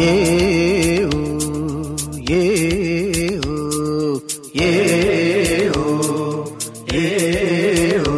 ఏ ఊ ఏ ఊ ఏ ఊ ఏ ఊ.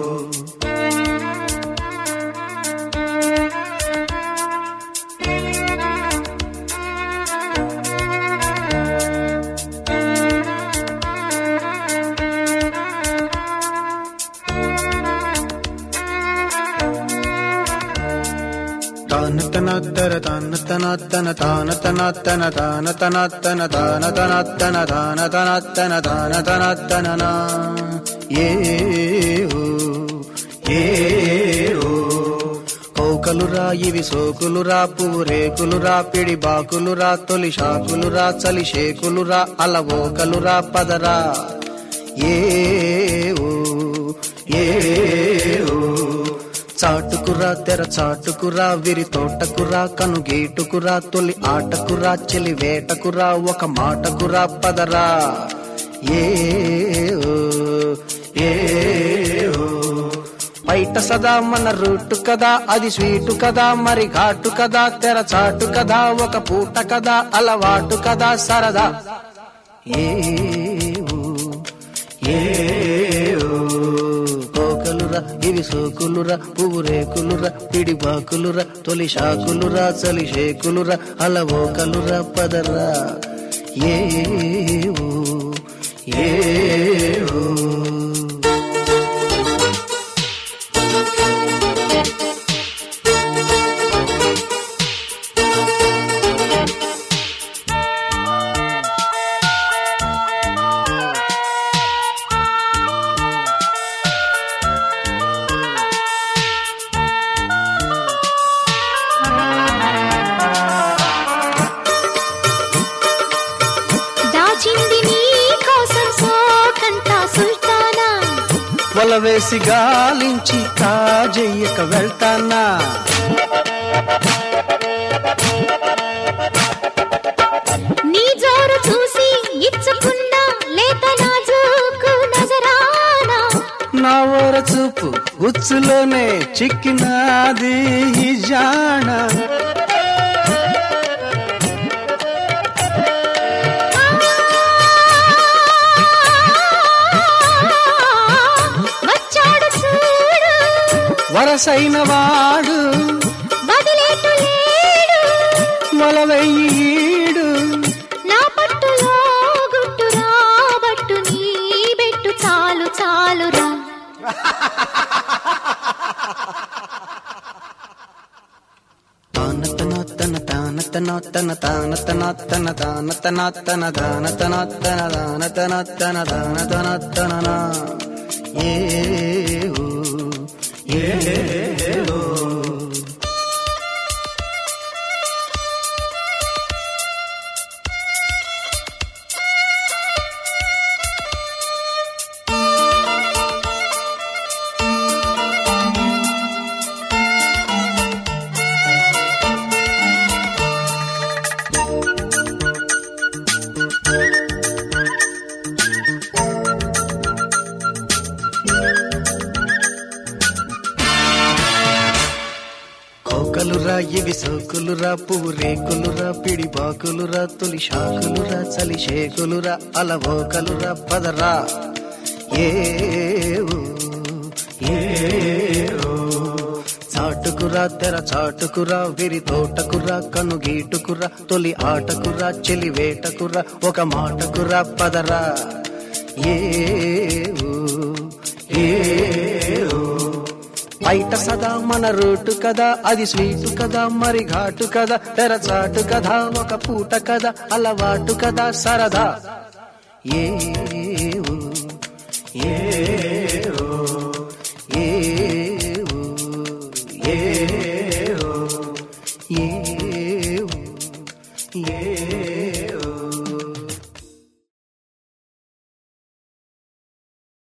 తాన తన తర తాన తన తన తాన తన తన తాన తన తన తాన తన తన తాన తన తన తాన తన తన నా. ఏ ఊ ఏ ఊ. కోకలురా ఇవి సోకులురా పువ్వు రేకులురా పిడి బాకులురా తొలి షాకులురా చలి షేకులురా అలవోకలురా పదరా. ఏ ఊ ఏ ఊ. చాటుకురా తెర చాటుకురా విరి తోటకురా కనుగేటుకురా తొలి ఆటకురా చెలి వేటకురా ఒక మాటకురా పదరా. ఏ ఊ ఏ ఊ. బయట సదా మన రూటు కదా అది స్వీటు కదా మరి ఘాటు కదా తెర చాటు కదా ఒక పూట కదా అలవాటు కదా సరదా. ఏ ఊ ఏ ఊ. కోకలురా ఇవి సోకులురా పువ్వు రేకులురా పిడి బాకులురా తొలి షాకులురా చలి షేకులురా అలవోకలురా పదరా. ఏ ఊ ఏ ఊ. వల వేసి గాలించి కాజెయ్యక వెళ్తానా. నీ జోరు చూసి ఇచ్చుకున్నా లేత నాజూకు నజరానా. నా ఓర చూపు ఉచ్చులోనే చిక్కినాది ఈ జాణ. వరసైన వాడు బదిలేటు లేడు మొలవెయ్యీడు నా పట్టులో గుట్టు రాబట్టు నీ బెట్టు చాలు చాలురా. తాన తన తన తాన తన తన తాన తన తన తాన తన తన తాన తన తన తాన తన తన తాన తన తన నా. ఏ ఊ ఏ ఊ. కోకలురా ఇవి సోకులురా పువ్వు రేకులురా పిడి బాకులురా తొలి షాకులురా చలి షేకులురా అలవోకలురా పదరా. ఏ ఊ ఏ ఊ. చాటుకురా తెర చాటుకురా విరి తోటకురా కనుగీటుకురా తొలి ఆటకురా చెలి వేటకురా ఒక మాటకురా పదరా. ఏ ఊ ఏ ఊ. బయట సదా మన రూటు కదా అది స్వీటు కదా మరి ఘాటు కదా తెర చాటు కదా ఒక పూట కదా అలవాటు కదా సరదా. ఏ ఊ ఏ ఊ ఏ ఊ ఏ